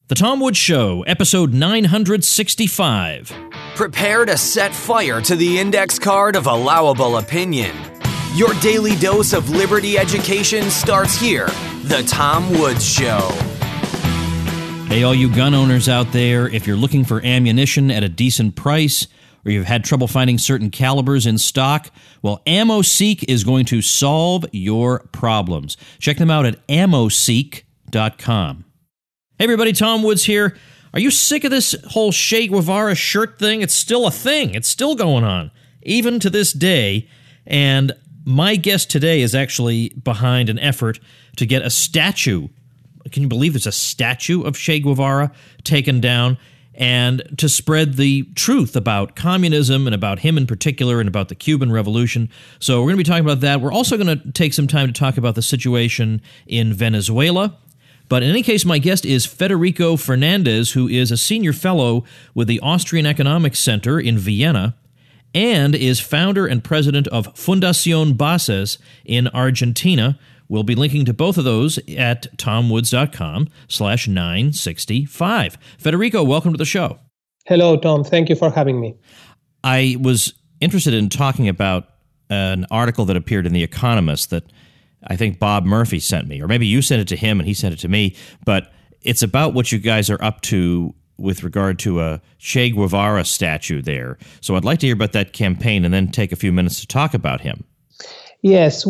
The Tom Woods Show, episode 965. Prepare to set fire to the index card of allowable opinion. Your daily dose of liberty education starts here. The Tom Woods Show. Hey, all you gun owners out there, if you're looking for ammunition at a decent price, or you've had trouble finding certain calibers in stock, well, AmmoSeek is going to solve your problems. Check them out at ammoseek.com. Hey everybody, Tom Woods here. Are you sick of this whole Che Guevara shirt thing? It's still a thing. It's still going on, even to this day. And my guest today is actually behind an effort to get a statue. Can you believe there's a statue of Che Guevara taken down? And to spread the truth about communism and about him in particular and about the Cuban Revolution. So we're going to be talking about that. We're also going to take some time to talk about the situation in Venezuela. But in any case, my guest is Federico Fernandez, who is a senior fellow with the Austrian Economics Center in Vienna and is founder and president of Fundación Bases in Argentina. We'll be linking to both of those at tomwoods.com/965. Federico, welcome to the show. Hello, Tom. Thank you for having me. I was interested in talking about an article that appeared in The Economist that I think Bob Murphy sent me, or maybe you sent it to him and he sent it to me, but it's about what you guys are up to with regard to a Che Guevara statue there. So I'd like to hear about that campaign and then take a few minutes to talk about him. Yes,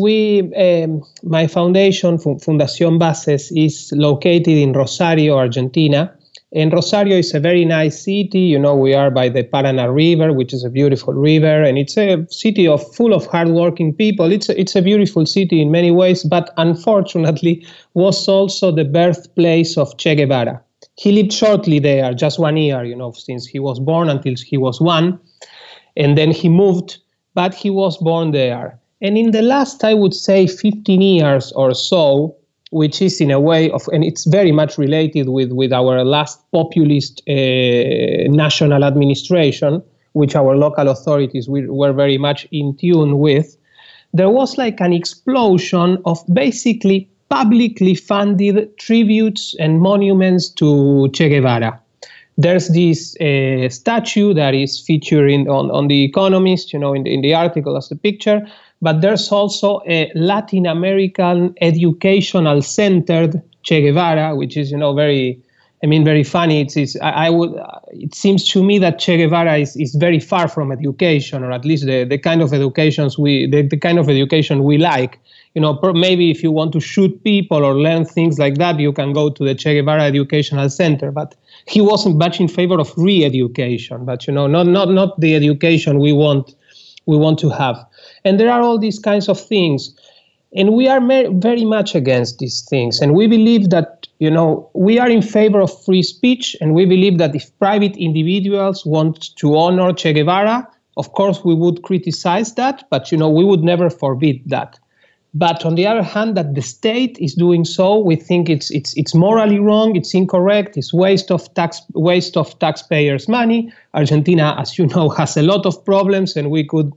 my foundation, Fundación Bases, is located in Rosario, Argentina. And Rosario is a very nice city. You know, we are by the Paraná River, which is a beautiful river, and it's a city full of hardworking people. It's a beautiful city in many ways, but unfortunately was also the birthplace of Che Guevara. He lived shortly there, just 1 year, since he was born until he was 1, and then he moved, but he was born there. And in the last, I would say, 15 years or so, which is in a way and it's very much related with our last populist national administration, which our local authorities were very much in tune with, there was like an explosion of basically publicly funded tributes and monuments to Che Guevara. There's this statue that is featured on The Economist, in the article as a picture. But there's also a Latin American educational centered Che Guevara, which is, very funny. It seems to me that Che Guevara is very far from education, or at least the kind of education we like. Maybe if you want to shoot people or learn things like that, you can go to the Che Guevara Educational Center. But he wasn't much in favor of re-education, but not the education we want to have. And there are all these kinds of things. And we are very much against these things. And we believe that, we are in favor of free speech. And we believe that if private individuals want to honor Che Guevara, of course, we would criticize that. But, we would never forbid that. But on the other hand, that the state is doing so, we think it's morally wrong, it's incorrect, it's waste of taxpayers' money. Argentina, as you know, has a lot of problems, and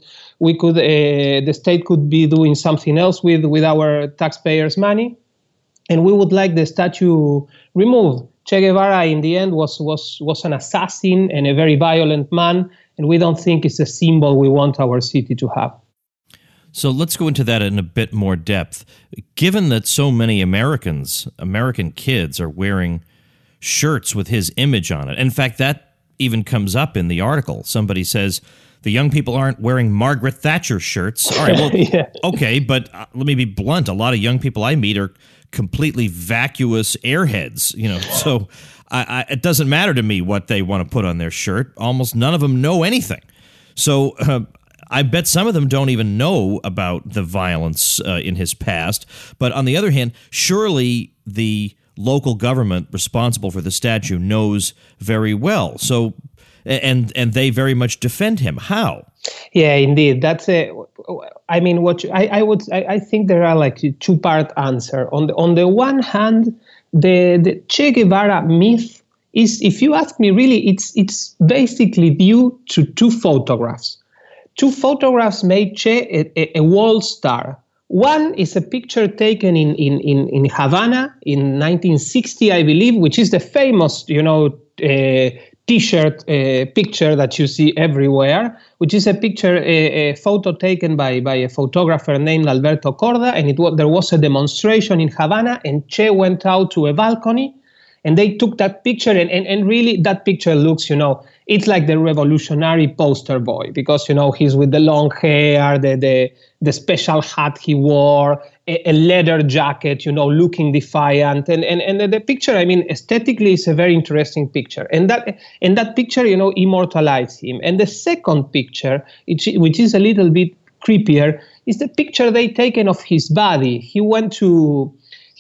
the state could be doing something else with our taxpayers' money, and we would like the statue removed. Che Guevara, in the end, was an assassin and a very violent man, and we don't think it's a symbol we want our city to have. So let's go into that in a bit more depth. Given that so many American kids are wearing shirts with his image on it, in fact, that even comes up in the article. Somebody says the young people aren't wearing Margaret Thatcher shirts. All right, well, yeah. Okay, but let me be blunt. A lot of young people I meet are completely vacuous airheads, so it doesn't matter to me what they want to put on their shirt. Almost none of them know anything. So I bet some of them don't even know about the violence in his past. But on the other hand, surely the local government responsible for the statue knows very well. So, and they very much defend him. How? Yeah, indeed. That's I think there are like a two-part answer. On the one hand, the Che Guevara myth is, if you ask me, really, it's basically due to two photographs. Two photographs made Che a world star. One is a picture taken in Havana in 1960, I believe, which is the famous, T-shirt picture that you see everywhere, which is a picture, a photo taken by a photographer named Alberto Corda, and there was a demonstration in Havana, and Che went out to a balcony, and they took that picture, and really that picture looks, it's like the revolutionary poster boy, because, he's with the long hair, the special hat he wore, a leather jacket, looking defiant. And the picture, aesthetically is a very interesting picture. And that picture, immortalized him. And the second picture, which is a little bit creepier, is the picture they taken of his body. He went to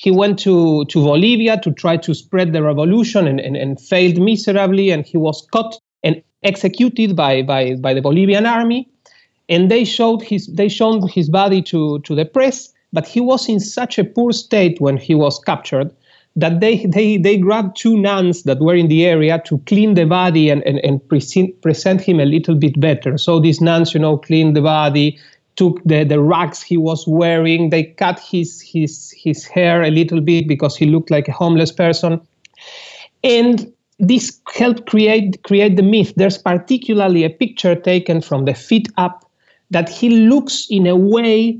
Bolivia to try to spread the revolution and failed miserably, and he was caught and executed by the Bolivian army. And they showed his body to the press, but he was in such a poor state when he was captured that they grabbed two nuns that were in the area to clean the body and present him a little bit better. So these nuns, cleaned the body, took the rags he was wearing, they cut his hair a little bit because he looked like a homeless person. And this helped create the myth. There's particularly a picture taken from the feet up that he looks in a way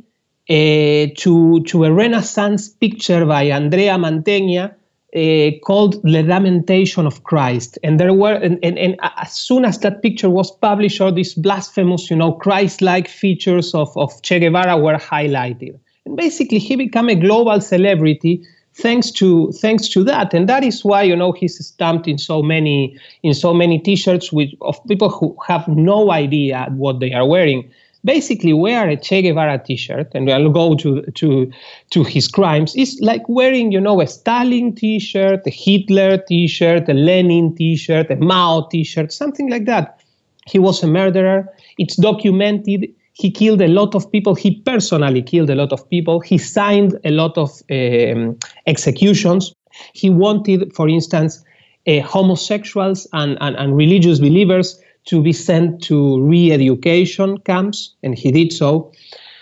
to a Renaissance picture by Andrea Mantegna called The Lamentation of Christ. And there were, and as soon as that picture was published, all these blasphemous, Christ-like features of Che Guevara were highlighted. And basically, he became a global celebrity thanks to that, and that is why he's stamped in so many T-shirts of people who have no idea what they are wearing. Basically, wear a Che Guevara T-shirt, and I'll go to his crimes. It's like wearing, a Stalin T-shirt, a Hitler T-shirt, a Lenin T-shirt, a Mao T-shirt, something like that. He was a murderer. It's documented. He killed a lot of people. He personally killed a lot of people. He signed a lot of executions. He wanted, for instance, homosexuals and religious believers to be sent to re-education camps, and he did so.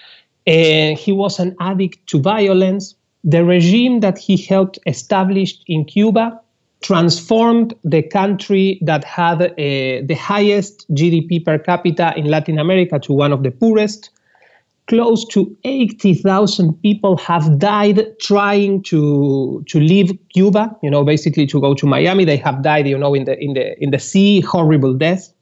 He was an addict to violence. The regime that he helped establish in Cuba transformed the country that had the highest GDP per capita in Latin America to one of the poorest. Close to 80,000 people have died trying to leave Cuba, basically to go to Miami. They have died, in the sea, horrible death.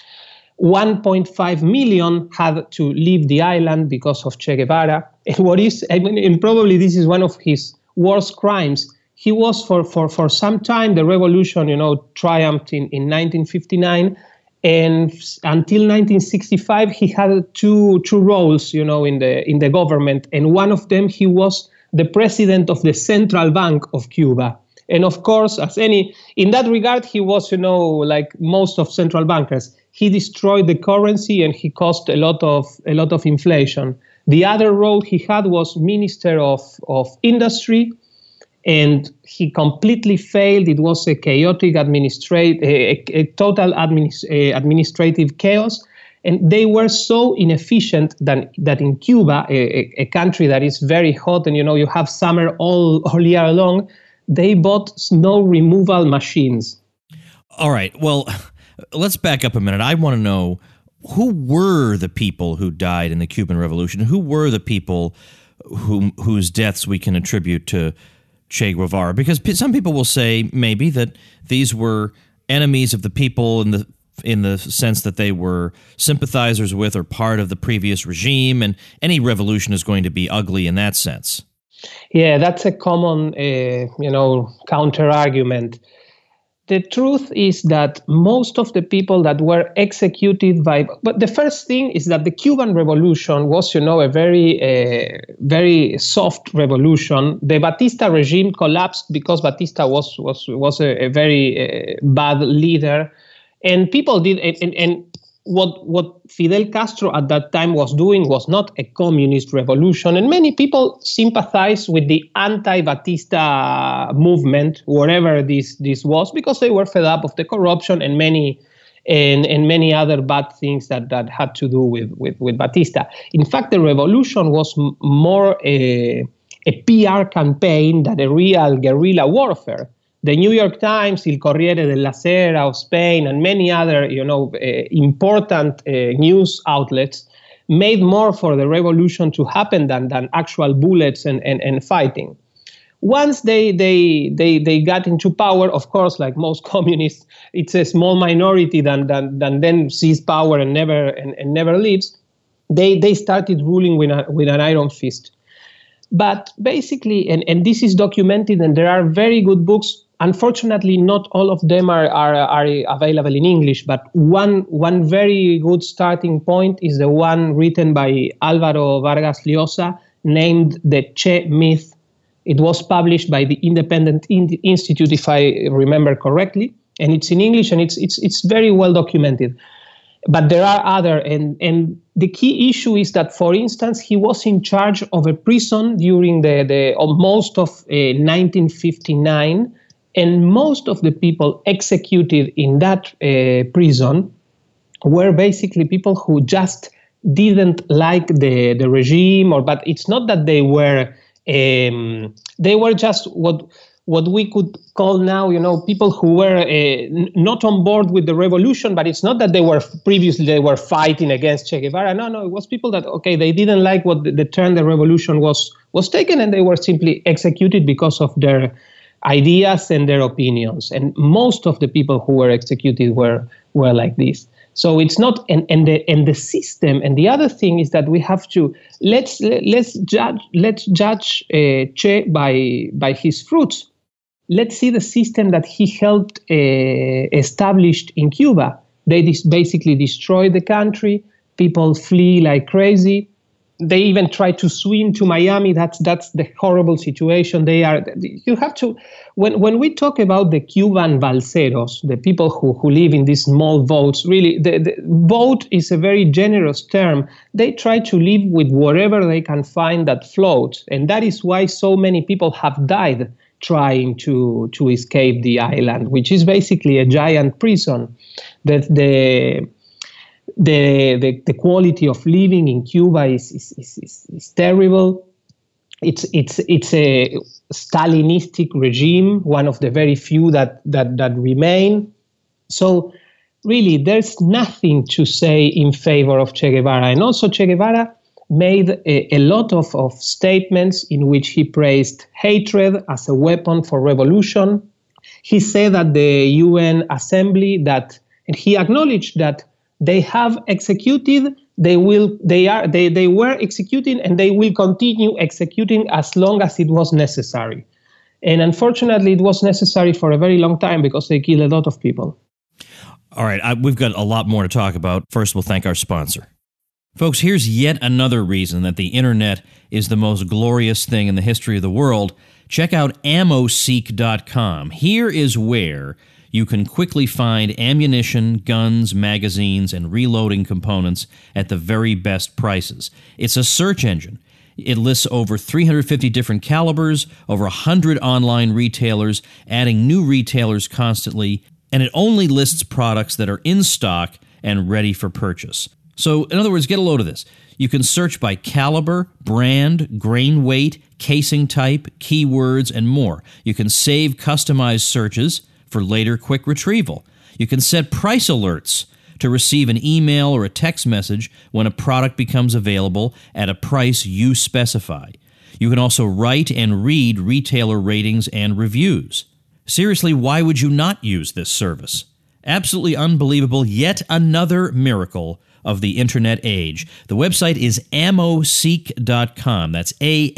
1.5 million had to leave the island because of Che Guevara. And probably this is one of his worst crimes. He was for some time, the revolution, triumphed in 1959, and until 1965 he had two roles, in the government, and one of them he was the president of the Central Bank of Cuba. And of course, in that regard, he was, like most of central bankers. He destroyed the currency and he caused a lot of inflation. The other role he had was Minister of Industry, and he completely failed. It was a chaotic a total administrative chaos. And they were so inefficient that in Cuba, a country that is very hot and, you have summer all year long, they bought snow removal machines. All right. Well, let's back up a minute. I want to know, who were the people who died in the Cuban Revolution? Who were the people whose deaths we can attribute to Che Guevara? Because some people will say maybe that these were enemies of the people in the sense that they were sympathizers with or part of the previous regime, and any revolution is going to be ugly in that sense. Yeah, that's a common, counter argument. The truth is that most of the people that were executed but the first thing is that the Cuban Revolution was, a very soft revolution. The Batista regime collapsed because Batista was a very bad leader, and people did, and what Fidel Castro at that time was doing was not a communist revolution, and many people sympathized with the anti-Batista movement, wherever this was, because they were fed up of the corruption, and many and many other bad things that had to do with Batista. In fact, the revolution was more a PR campaign than a real guerrilla warfare. The New York Times, El Corriere della Sera of Spain, and many other, important news outlets made more for the revolution to happen than actual bullets and fighting. Once they got into power, of course, like most communists, it's a small minority that then sees power and never leaves. They started ruling with an iron fist. But basically, and this is documented, and there are very good books. Unfortunately, not all of them are available in English, but one very good starting point is the one written by Álvaro Vargas Llosa named The Che Myth. It was published by the Independent Institute, if I remember correctly, and it's in English, and it's very well documented. But there are other, and the key issue is that, for instance, he was in charge of a prison during the most of 1959, and most of the people executed in that prison were basically people who just didn't like the regime, but it's not that they were just what we could call now, people who were not on board with the revolution, but it's not that they were fighting against Che Guevara. No, it was people that, they didn't like what the turn the revolution was taken, and they were simply executed because of their ideas and their opinions. And most of the people who were executed were like this. So it's not, and the system. And the other thing is that we have to let's judge Che by his fruits. Let's see the system that he helped established in Cuba. They basically destroyed the country. People flee like crazy. They even try to swim to Miami. That's the horrible situation. You have to, when we talk about the Cuban balseros, the people who live in these small boats, really, the boat is a very generous term. They try to live with whatever they can find that floats. And that is why so many people have died trying to escape the island, which is basically a giant prison. The quality of living in Cuba is terrible. It's a Stalinistic regime, one of the very few that remain. So really, there's nothing to say in favor of Che Guevara. And also, Che Guevara made a lot of statements in which he praised hatred as a weapon for revolution. He said at the UN Assembly and he acknowledged that they have executed, they were executing, and they will continue executing as long as it was necessary. And unfortunately, it was necessary for a very long time because they killed a lot of people. All right, we've got a lot more to talk about. First, we'll thank our sponsor. Folks, here's yet another reason that the internet is the most glorious thing in the history of the world. Check out AmmoSeek.com. Here is where you can quickly find ammunition, guns, magazines, and reloading components at the very best prices. It's a search engine. It lists over 350 different calibers, over 100 online retailers, adding new retailers constantly, and it only lists products that are in stock and ready for purchase. So, in other words, get a load of this. You can search by caliber, brand, grain weight, casing type, keywords, and more. You can save customized searches for later quick retrieval. You can set price alerts to receive an email or a text message when a product becomes available at a price you specify. You can also write and read retailer ratings and reviews. Seriously, why would you not use this service? Absolutely unbelievable, yet another miracle of the internet age. The website is AmmoSeek.com. That's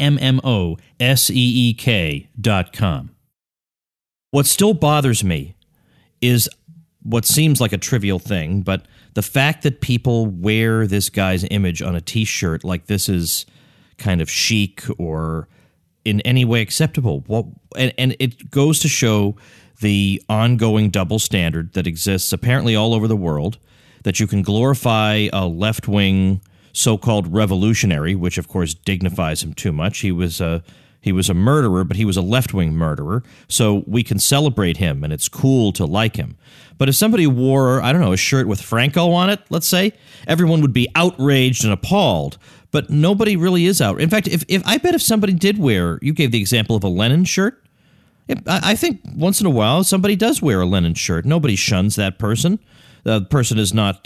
AMMOSEEK.com. What still bothers me is what seems like a trivial thing, but the fact that people wear this guy's image on a T-shirt like this is kind of chic or in any way acceptable. And it goes to show the ongoing double standard that exists apparently all over the world, that you can glorify a left-wing so-called revolutionary, which of course dignifies him too much. He was He was a murderer, but he was a left-wing murderer, so we can celebrate him, and it's cool to like him. But if somebody wore, I don't know, a shirt with Franco on it, let's say, everyone would be outraged and appalled. But nobody really is out. In fact, if I bet if somebody did wear, you gave the example of a Lenin shirt, I think once in a while somebody does wear a Lenin shirt. Nobody shuns that person. The person does not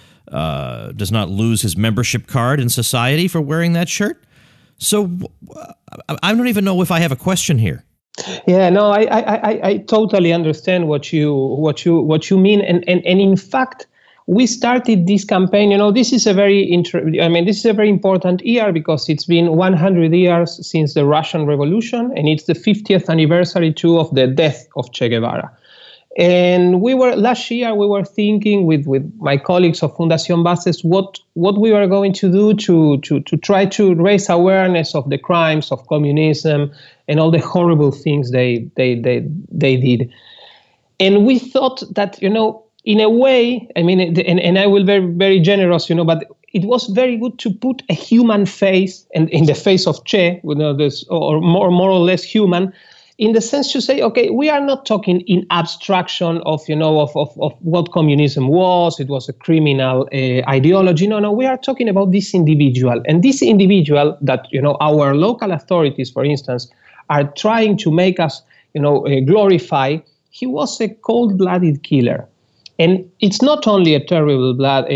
lose his membership card in society for wearing that shirt. So I don't even know if I have a question here. Yeah, no, I totally understand what you mean, and in fact, we started this campaign. This is a very important year because it's been 100 years since the Russian Revolution, and it's the 50th anniversary too of the death of Che Guevara. And last year we were thinking with my colleagues of Fundación Bases what we were going to do to try to raise awareness of the crimes of communism and all the horrible things they did. And we thought that, in a way, and I will be very, very generous, but it was very good to put a human face and in the face of Che, or more or less human, in the sense to say, okay, we are not talking in abstraction of what communism was. It was a criminal ideology. No, we are talking about this individual. And this individual that, our local authorities, for instance, are trying to make us, glorify, he was a cold-blooded killer. And it's not only a terrible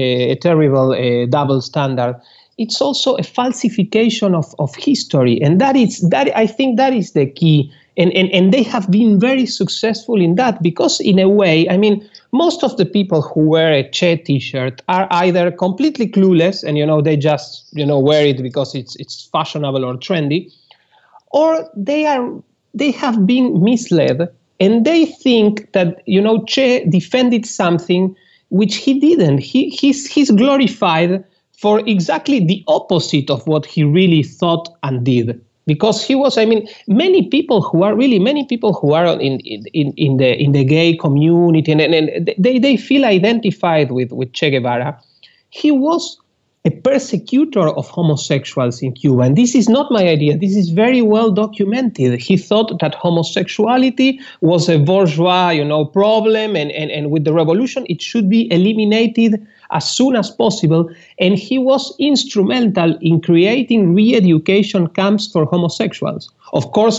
double standard. It's also a falsification of history. And I think that is the key. And they have been very successful in that because, in a way, most of the people who wear a Che T-shirt are either completely clueless and, they just, wear it because it's fashionable or trendy, or they have been misled and they think that, Che defended something which he didn't. He's glorified for exactly the opposite of what he really thought and did. Because he was, many people who are in the gay community and they feel identified with Che Guevara. He was a persecutor of homosexuals in Cuba. And this is not my idea. This is very well documented. He thought that homosexuality was a bourgeois, problem. And with the revolution, it should be eliminated as soon as possible. And he was instrumental in creating re-education camps for homosexuals. Of course,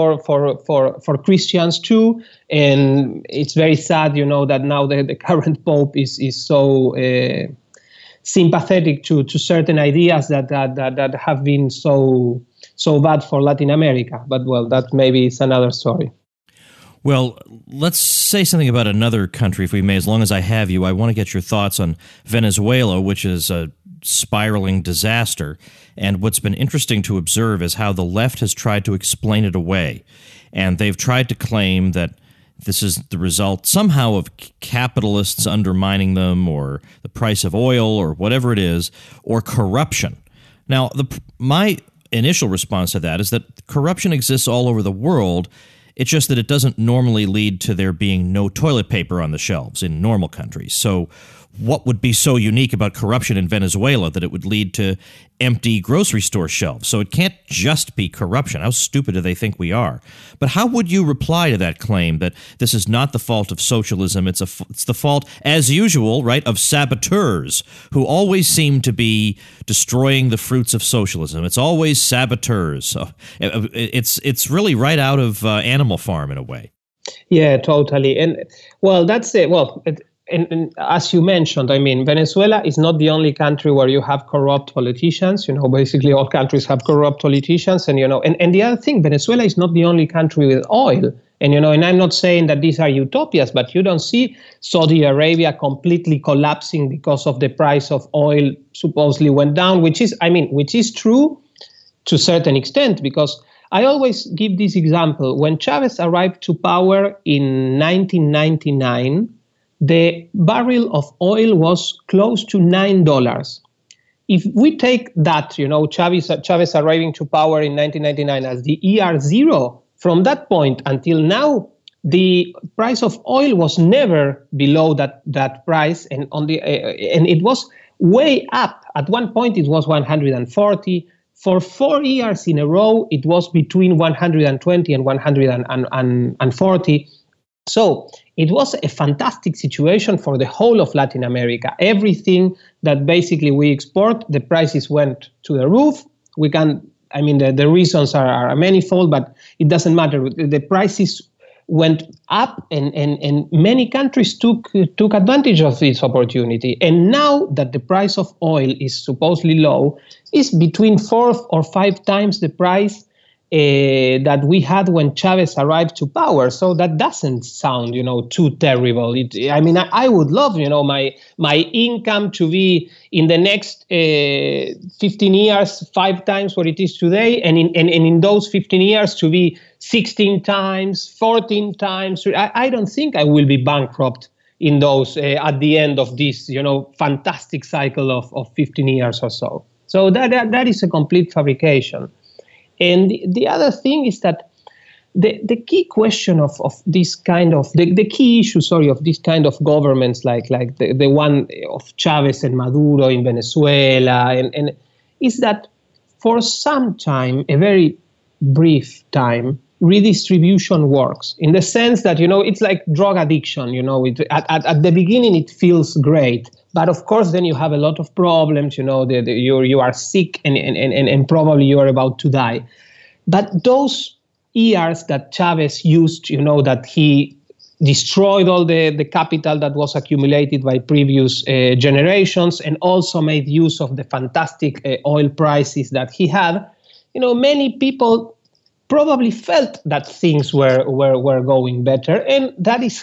for Christians too. And it's very sad, that now the current Pope is so sympathetic to certain ideas that have been so bad for Latin America. But, well, that maybe is another story. Well, let's say something about another country, if we may. As long as I have you, I want to get your thoughts on Venezuela, which is a spiraling disaster. And what's been interesting to observe is how the left has tried to explain it away. And they've tried to claim that this is the result somehow of capitalists undermining them, or the price of oil, or whatever it is, or corruption. Now, my initial response to that is that corruption exists all over the world. It's just that it doesn't normally lead to there being no toilet paper on the shelves in normal countries. So what would be so unique about corruption in Venezuela that it would lead to empty grocery store shelves? So it can't just be corruption. How stupid do they think we are? But how would you reply to that claim that this is not the fault of socialism, it's the fault, as usual, right, of saboteurs who always seem to be destroying the fruits of socialism? It's always saboteurs. So it's really right out of Animal Farm in a way. Yeah, totally. And, well, that's it. Well, and as you mentioned, Venezuela is not the only country where you have corrupt politicians. Basically all countries have corrupt politicians. And, and the other thing, Venezuela is not the only country with oil. And, and I'm not saying that these are utopias, but you don't see Saudi Arabia completely collapsing because of the price of oil supposedly went down, which is true to a certain extent, because I always give this example. When Chavez arrived to power in 1999, the barrel of oil was close to $9. If we take that, Chavez arriving to power in 1999 as the year zero, from that point until now, the price of oil was never below that price, and it was way up. At one point, it was 140. For 4 years in a row, it was between 120 and 140. So it was a fantastic situation for the whole of Latin America. Everything that basically we export, the prices went to the roof. The reasons are manifold, but it doesn't matter. The prices went up, and many countries took advantage of this opportunity. And now that the price of oil is supposedly low, it's between 4 or 5 times the price that we had when Chavez arrived to power. So that doesn't sound, too terrible. I would love, my income to be in the next 15 years 5 times what it is today, and in those 15 years to be 16 times, 14 times. I don't think I will be bankrupt in those at the end of this, fantastic cycle of 15 years or so. So that is a complete fabrication. And the other thing is that the key question of this kind of, the key issue, of this kind of governments like the one of Chavez and Maduro in Venezuela, and is that for some time, a very brief time, redistribution works in the sense that, it's like drug addiction, at the beginning it feels great. But of course, then you have a lot of problems, you are sick and probably you are about to die. But those years that Chavez used, that he destroyed all the capital that was accumulated by previous generations, and also made use of the fantastic oil prices that he had, many people probably felt that things were going better. And that is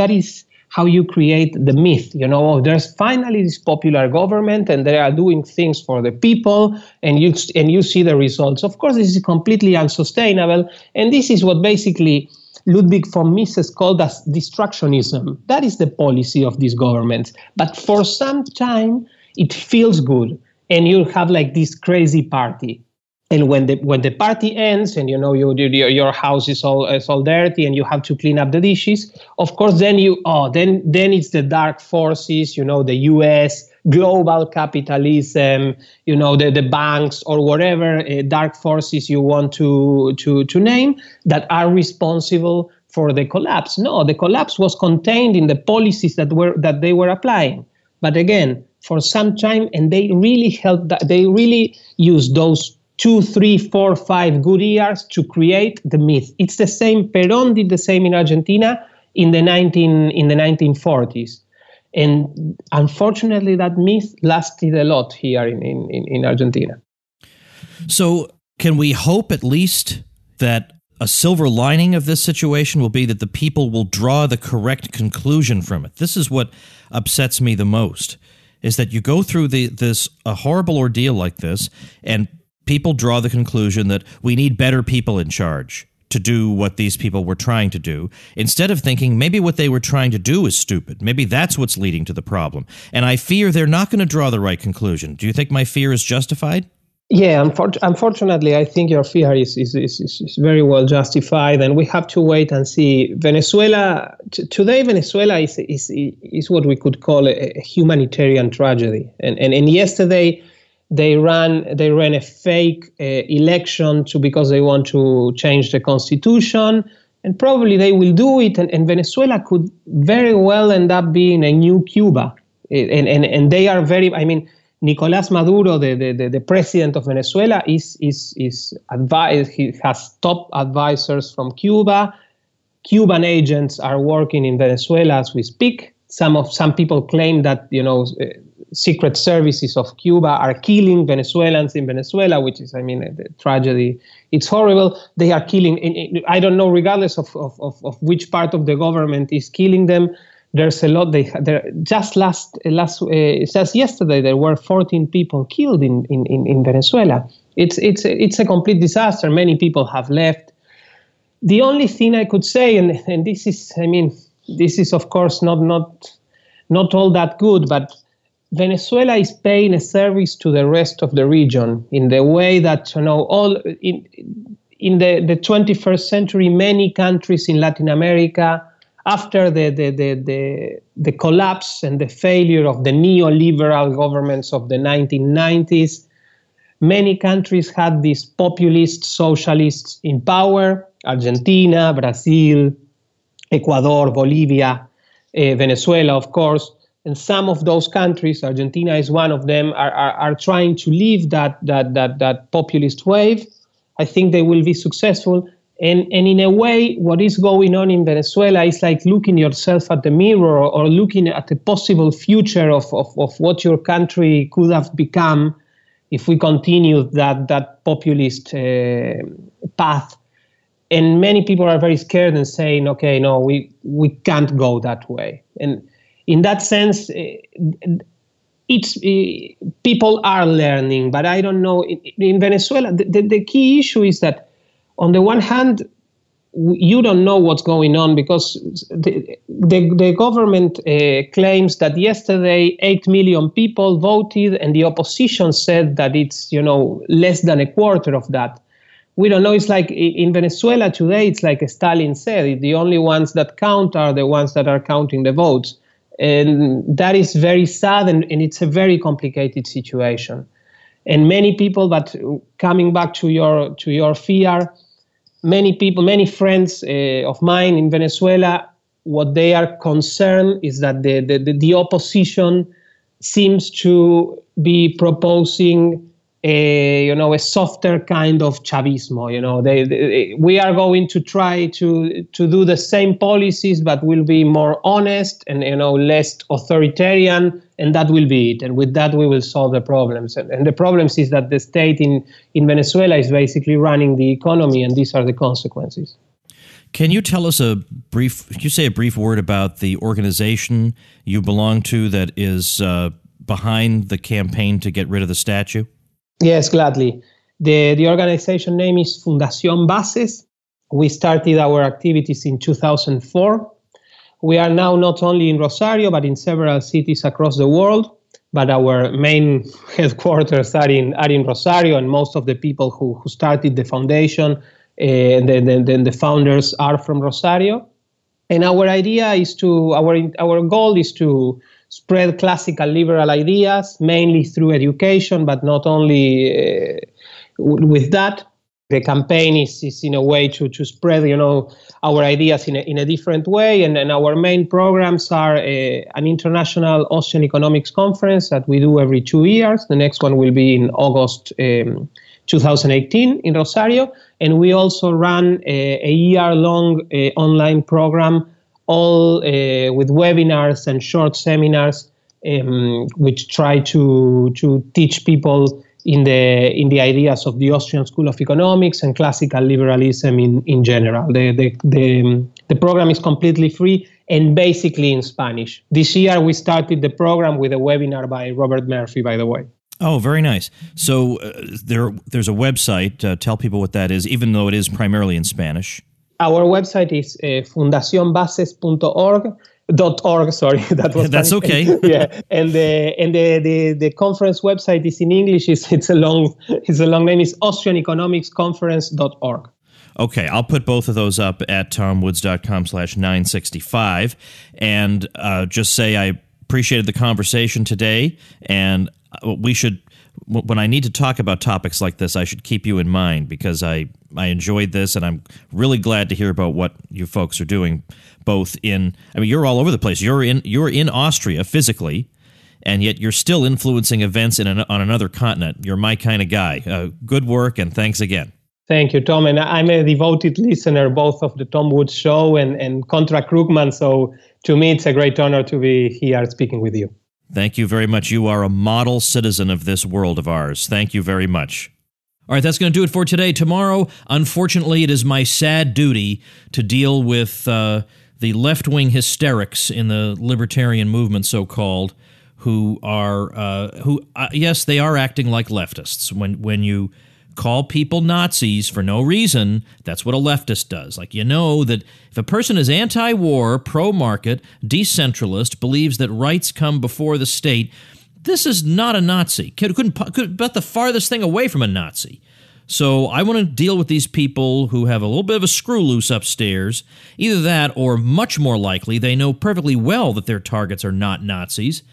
how you create the myth, there's finally this popular government and they are doing things for the people, and you see the results. Of course, this is completely unsustainable, and this is what basically Ludwig von Mises called as destructionism. That is the policy of these governments. But for some time, it feels good, and you have like this crazy party. And when the party ends, and your house is all dirty, and you have to clean up the dishes, of course, then it's the dark forces, the U.S., global capitalism, the banks or whatever dark forces you want to name that are responsible for the collapse. No, the collapse was contained in the policies that they were applying. But again, for some time, and they really helped. They really used those 2, 3, 4, 5 good years to create the myth. It's the same. Perón did the same in Argentina in the 1940s, and unfortunately, that myth lasted a lot here in Argentina. So, can we hope at least that a silver lining of this situation will be that the people will draw the correct conclusion from it? This is what upsets me the most: is that you go through a horrible ordeal like this, and people draw the conclusion that we need better people in charge to do what these people were trying to do, instead of thinking maybe what they were trying to do is stupid. Maybe that's what's leading to the problem. And I fear they're not going to draw the right conclusion. Do you think my fear is justified? Yeah, unfortunately, I think your fear is very well justified, and we have to wait and see. Venezuela today, is what we could call a humanitarian tragedy, and yesterday they ran a fake election because they want to change the constitution, and probably they will do it, and Venezuela could very well end up being a new Cuba, and they are very. Nicolás Maduro, the president of Venezuela, is advised. He has top advisors from Cuba. Cuban agents are working in Venezuela as we speak. Some people claim that secret services of Cuba are killing Venezuelans in Venezuela, which is, the tragedy. It's horrible. They are killing. I don't know, regardless of which part of the government is killing them. There's a lot. Just yesterday there were 14 people killed in Venezuela. It's a complete disaster. Many people have left. The only thing I could say, and this is of course not all that good, but Venezuela is paying a service to the rest of the region in the way that all in the 21st century, many countries in Latin America, after the collapse and the failure of the neoliberal governments of the 1990s, many countries had these populist socialists in power: Argentina, Brazil, Ecuador, Bolivia, Venezuela, of course. And some of those countries, Argentina is one of them, are trying to leave that populist wave. I think they will be successful. And in a way, what is going on in Venezuela is like looking yourself at the mirror, or looking at the possible future of what your country could have become if we continue that populist path. And many people are very scared and saying, okay, no, we can't go that way. And in that sense, people are learning, but I don't know. In Venezuela, the key issue is that, on the one hand, you don't know what's going on, because the government claims that yesterday 8 million people voted, and the opposition said that it's less than a quarter of that. We don't know. It's like in Venezuela today, it's like Stalin said, the only ones that count are the ones that are counting the votes. And that is very sad, and it's a very complicated situation. And many people, but coming back to your fear, many friends of mine in Venezuela, what they are concerned is that the opposition seems to be proposing a softer kind of Chavismo. We are going to try to do the same policies, but will be more honest and less authoritarian, and that will be it. And with that, we will solve the problems. And the problems is that the state in Venezuela is basically running the economy, and these are the consequences. Can you tell us could you say a brief word about the organization you belong to that is behind the campaign to get rid of the statue? Yes, gladly. The organization name is Fundación Bases. We started our activities in 2004. We are now not only in Rosario, but in several cities across the world. But our main headquarters are in Rosario, and most of the people who started the foundation and the founders are from Rosario. And our idea is our goal is to spread classical liberal ideas, mainly through education, but not only with that. The campaign is in a way to spread, our ideas in a different way. And our main programs are an international Austrian economics conference that we do every 2 years. The next one will be in August 2018 in Rosario. And we also run a year-long online program, all with webinars and short seminars, which try to teach people in the ideas of the Austrian School of Economics and classical liberalism in general. The program is completely free and basically in Spanish. This year we started the program with a webinar by Robert Murphy, by the way. Oh, very nice. So there's a website. Tell people what that is, even though it is primarily in Spanish. Our website is fundacionbases.org. Sorry, that's okay. Yeah, and the conference website is in English. It's a long name. It's AustrianEconomicsConference.org. Okay, I'll put both of those up at tomwoods.com/965, and just say I appreciated the conversation today, and we should. When I need to talk about topics like this, I should keep you in mind, because I enjoyed this, and I'm really glad to hear about what you folks are doing. Both you're all over the place. You're in Austria physically, and yet you're still influencing events on another continent. You're my kind of guy. Good work, and thanks again. Thank you, Tom. And I'm a devoted listener both of the Tom Woods Show and Contra Krugman. So to me, it's a great honor to be here speaking with you. Thank you very much. You are a model citizen of this world of ours. Thank you very much. All right, that's going to do it for today. Tomorrow, unfortunately, it is my sad duty to deal with the left-wing hysterics in the libertarian movement, so-called, yes, they are acting like leftists. When you call people Nazis for no reason, that's what a leftist does. Like, that if a person is anti-war, pro-market, decentralist, believes that rights come before the state, this is not a Nazi. Could bet the farthest thing away from a Nazi. So I want to deal with these people who have a little bit of a screw loose upstairs. Either that, or much more likely, they know perfectly well that their targets are not Nazis,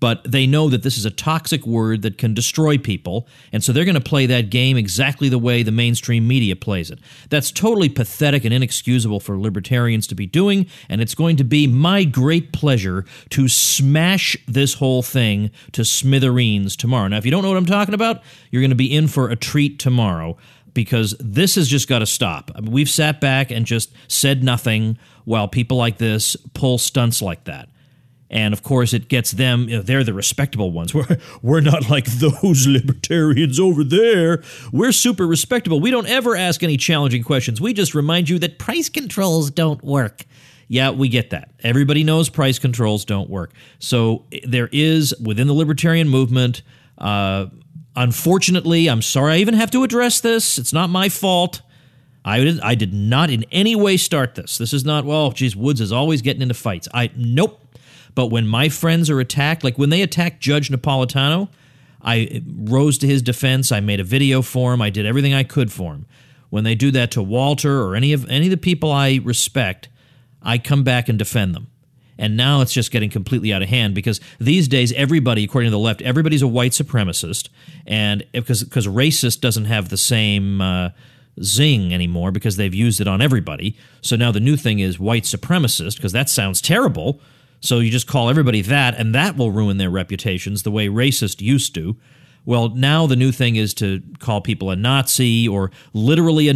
but they know that this is a toxic word that can destroy people, and so they're going to play that game exactly the way the mainstream media plays it. That's totally pathetic and inexcusable for libertarians to be doing, and it's going to be my great pleasure to smash this whole thing to smithereens tomorrow. Now, if you don't know what I'm talking about, you're going to be in for a treat tomorrow, because this has just got to stop. I mean, we've sat back and just said nothing while people like this pull stunts like that. And, of course, it gets them, they're the respectable ones. We're not like those libertarians over there. We're super respectable. We don't ever ask any challenging questions. We just remind you that price controls don't work. Yeah, we get that. Everybody knows price controls don't work. So there is, within the libertarian movement, unfortunately, I'm sorry I even have to address this. It's not my fault. I did not in any way start this. This is not, well, geez, Woods is always getting into fights. Nope. But when my friends are attacked, like when they attacked Judge Napolitano, I rose to his defense. I made a video for him. I did everything I could for him. When they do that to Walter or any of the people I respect, I come back and defend them. And now it's just getting completely out of hand, because these days everybody, according to the left, everybody's a white supremacist, and because racist doesn't have the same zing anymore because they've used it on everybody. So now the new thing is white supremacist, because that sounds terrible. So you just call everybody that, and that will ruin their reputations the way racist used to. Well, now the new thing is to call people a Nazi or literally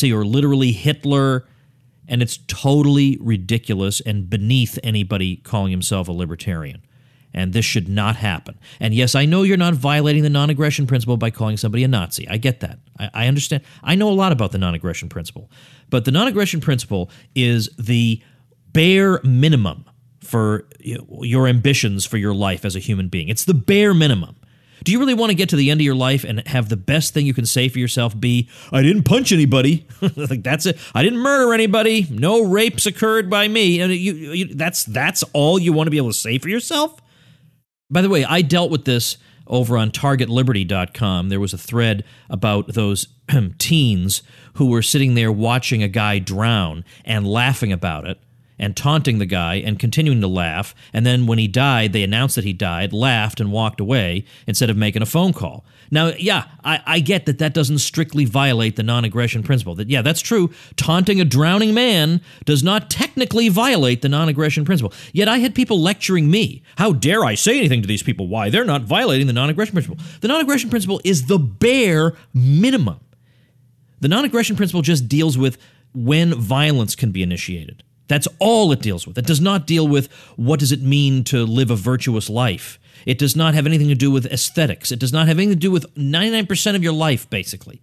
Hitler, and it's totally ridiculous and beneath anybody calling himself a libertarian. And this should not happen. And yes, I know you're not violating the non-aggression principle by calling somebody a Nazi. I get that. I understand. I know a lot about the non-aggression principle. But the non-aggression principle is the bare minimum for your ambitions for your life as a human being. It's the bare minimum. Do you really want to get to the end of your life and have the best thing you can say for yourself be, I didn't punch anybody. Like, that's it. I didn't murder anybody. No rapes occurred by me. And that's all you want to be able to say for yourself? By the way, I dealt with this over on TargetLiberty.com. There was a thread about those teens who were sitting there watching a guy drown and laughing about it, and taunting the guy and continuing to laugh, and then when he died, they announced that he died, laughed, and walked away instead of making a phone call. Now, yeah, I get that doesn't strictly violate the non-aggression principle. That, yeah, that's true. Taunting a drowning man does not technically violate the non-aggression principle. Yet I had people lecturing me. How dare I say anything to these people? Why? They're not violating the non-aggression principle. The non-aggression principle is the bare minimum. The non-aggression principle just deals with when violence can be initiated. That's all it deals with. It does not deal with what does it mean to live a virtuous life. It does not have anything to do with aesthetics. It does not have anything to do with 99% of your life, basically.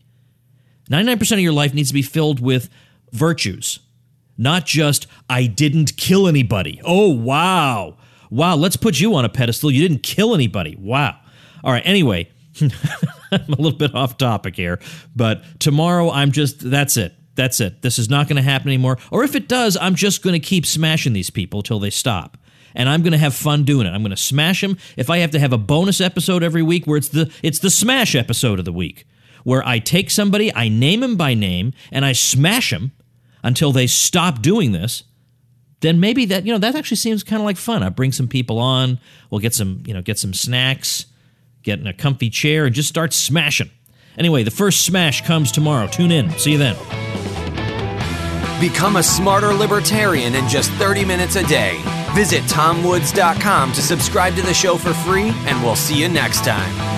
99% of your life needs to be filled with virtues, not just, I didn't kill anybody. Oh, wow. Wow, let's put you on a pedestal. You didn't kill anybody. Wow. All right, anyway, I'm a little bit off topic here, but tomorrow that's it. That's it. This is not going to happen anymore. Or if it does, I'm just going to keep smashing these people till they stop. And I'm going to have fun doing it. I'm going to smash them. If I have to have a bonus episode every week where it's the smash episode of the week, where I take somebody, I name them by name, and I smash them until they stop doing this, then maybe that actually seems kind of like fun. I bring some people on, we'll get some snacks, get in a comfy chair, and just start smashing. Anyway, the first smash comes tomorrow. Tune in. See you then. Become a smarter libertarian in just 30 minutes a day. Visit TomWoods.com to subscribe to the show for free, and we'll see you next time.